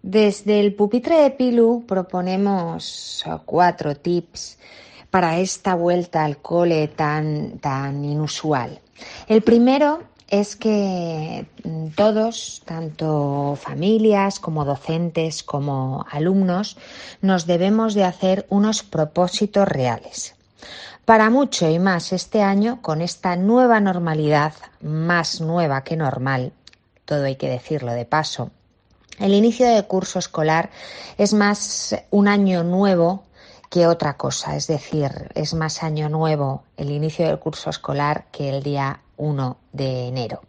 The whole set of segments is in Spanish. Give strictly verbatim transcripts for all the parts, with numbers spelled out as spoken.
Desde el pupitre de Pilu proponemos cuatro tips para esta vuelta al cole tan, tan inusual. El primero es que todos, tanto familias como docentes como alumnos, nos debemos de hacer unos propósitos reales. Para mucho y más este año, con esta nueva normalidad, más nueva que normal, todo hay que decirlo de paso, el inicio del curso escolar es más un año nuevo que otra cosa, es decir, es más año nuevo el inicio del curso escolar que el día uno de enero.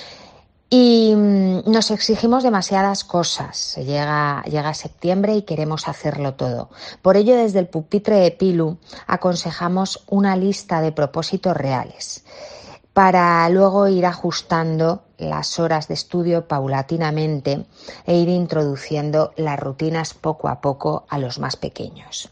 Y nos exigimos demasiadas cosas. Llega, llega septiembre y queremos hacerlo todo. Por ello, desde el pupitre de Pilu aconsejamos una lista de propósitos reales para luego ir ajustando las horas de estudio paulatinamente e ir introduciendo las rutinas poco a poco a los más pequeños.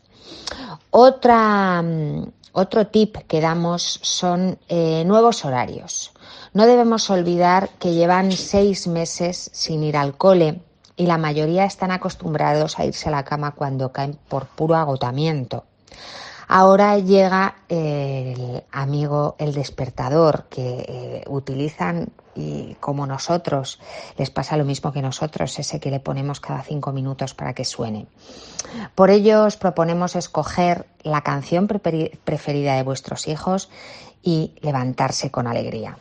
Otra, otro tip que damos son eh, nuevos horarios. No debemos olvidar que llevan seis meses sin ir al cole y la mayoría están acostumbrados a irse a la cama cuando caen por puro agotamiento. Ahora llega el amigo, el despertador, que eh, utilizan y como nosotros, les pasa lo mismo que nosotros, ese que le ponemos cada cinco minutos para que suene. Por ello os proponemos escoger la canción preferida de vuestros hijos y levantarse con alegría.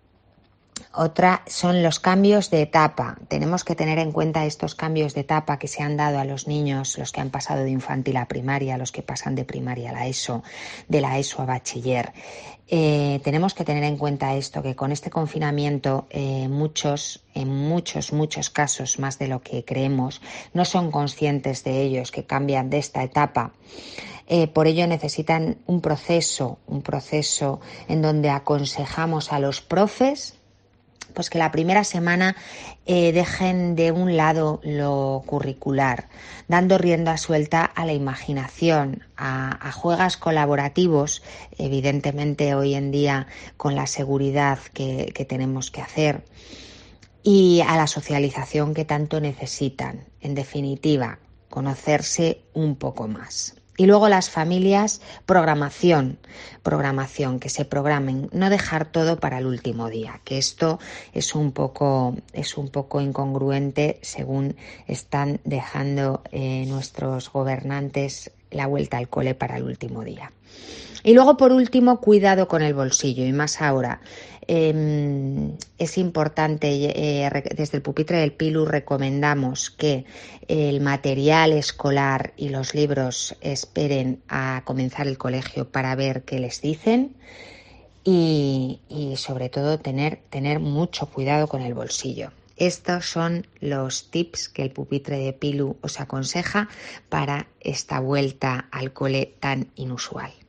Otra son los cambios de etapa. Tenemos que tener en cuenta estos cambios de etapa que se han dado a los niños, los que han pasado de infantil a primaria, los que pasan de primaria a la ESO, de la ESO a bachiller. Eh, tenemos que tener en cuenta esto, que con este confinamiento eh, muchos, en muchos, muchos casos, más de lo que creemos, no son conscientes de ellos, que cambian de esta etapa. Eh, por ello necesitan un proceso, un proceso en donde aconsejamos a los profes pues que la primera semana eh, dejen de un lado lo curricular, dando rienda suelta a la imaginación, a, a juegos colaborativos, evidentemente hoy en día con la seguridad que, que tenemos que hacer, y a la socialización que tanto necesitan. En definitiva, conocerse un poco más. Y luego las familias, programación, programación, que se programen, no dejar todo para el último día, que esto es un poco, es un poco incongruente según están dejando eh, nuestros gobernantes la vuelta al cole para el último día. Y luego, por último, cuidado con el bolsillo, y más ahora. Eh, es importante, eh, desde el pupitre del Pilu recomendamos que el material escolar y los libros esperen a comenzar el colegio para ver qué les dicen y, y sobre todo tener, tener mucho cuidado con el bolsillo. Estos son los tips que el pupitre de Pilu os aconseja para esta vuelta al cole tan inusual.